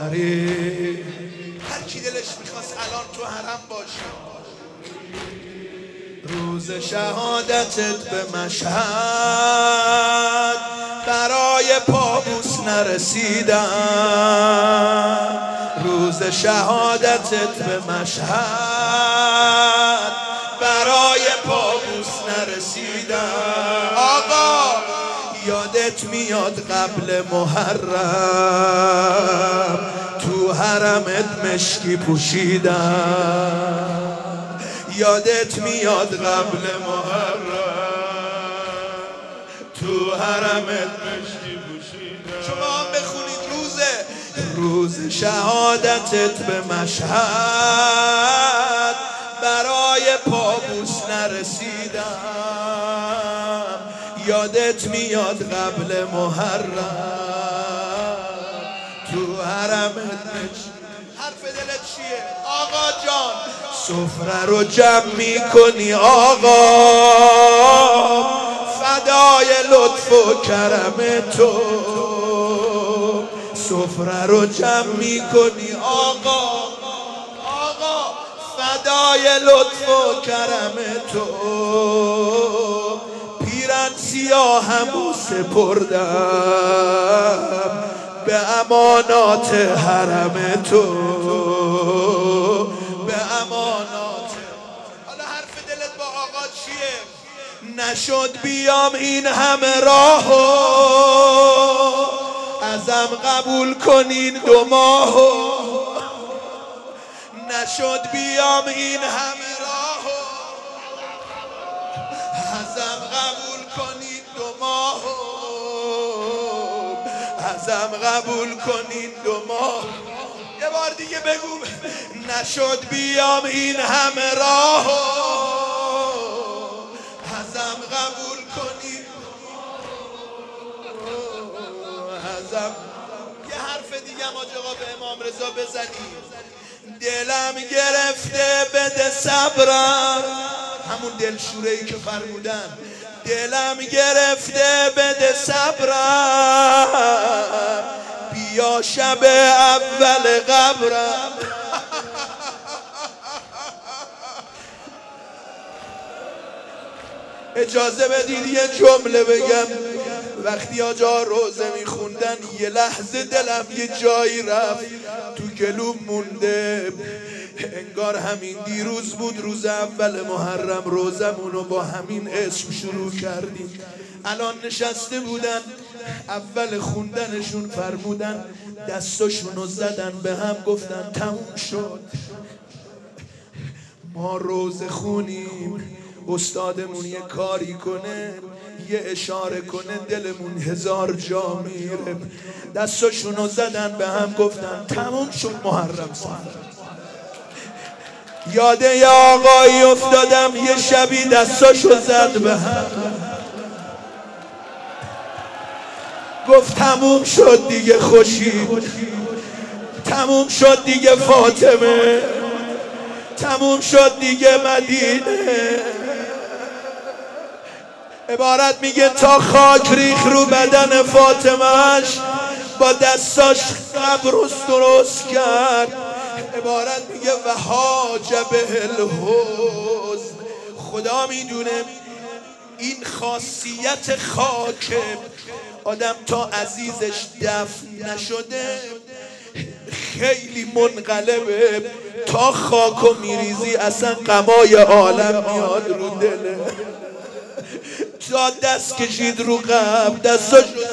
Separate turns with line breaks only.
آفرین. هر کی دلش میخواست الان تو حرم باشه، روز شهادتت به مشهد برای پابوس نرسیدم. روز شهادتت به مشهد برای پابوس نرسیدم. آقا یادت میاد قبل محرم تو حرمت مشکی پوشیدم. یادت میاد قبل محرم تو حرمت مشکی پوشیدم. شما هم بخونید روز شهادتت به مشهد برای پابوس نرسیدم. یادت میاد قبل محرم تو حرمت مشکی. حرف دلت چیه آقا جان؟ سفره رو جمع میکنی آقا، فدای لطف و کرم تو. سفره رو جمع میکنی آقا، فدای لطف و کرم تو. پیرن سیاهم سپردم به امانات حرم تو، به امانات. حالا حرف دلت با آقا چیه؟ نشد بیام این همه راهو، ازم قبول کنین 2 ماهو. نشد بیام این همه راهو، ازم قبول کنین 2 ماهو. ازم قبول کنین 2 ماه. یه بار دیگه بگو. نشد بیام این همه راهو، ازم قبول کنین 2 ماه. ازم. یه حرف دیگه آقا به امام رضا بزنیم. دلم گرفته بده صبرم، همون دلشوره‌ای که فرمودن. دلم گرفته بده صبرم، بیا شب اول قبرم. اجازه بدید یه جمله بگم. وقتی آجا روزه میخوندن یه لحظه دلم یه جایی رفت تو گلوم مونده. انگار همین دیروز بود، روز اول محرم روزمونو با همین اسم شروع کردیم. الان نشسته بودن، اول خوندنشون فرمودن دستاشونو زدن به هم گفتن تموم شد. ما روزه خونیم، استادمون یه کاری کنه، یه اشاره کنه، دلمون 1000 جا میره. دستاشونو زدن به هم گفتن تموم شد محرم سال. یاده یه آقایی افتادم یه شبی دستاشو زد به هم، گفت تموم شد دیگه خورشید، تموم شد دیگه فاطمه، تموم شد دیگه مدینه. عبارت میگه تا خاک ریخ رو بدن فاطمهش، با دستاش قبرش درست کرد. عبارت میگه و حاجبه الحزن. خدا میدونه این خاصیت خاک آدم تا عزیزش دفن نشده خیلی منقلبه. تا خاکو میریزی اصلا غمای عالم میاد رو دله. تا دست کشید رو قبر، دستاشو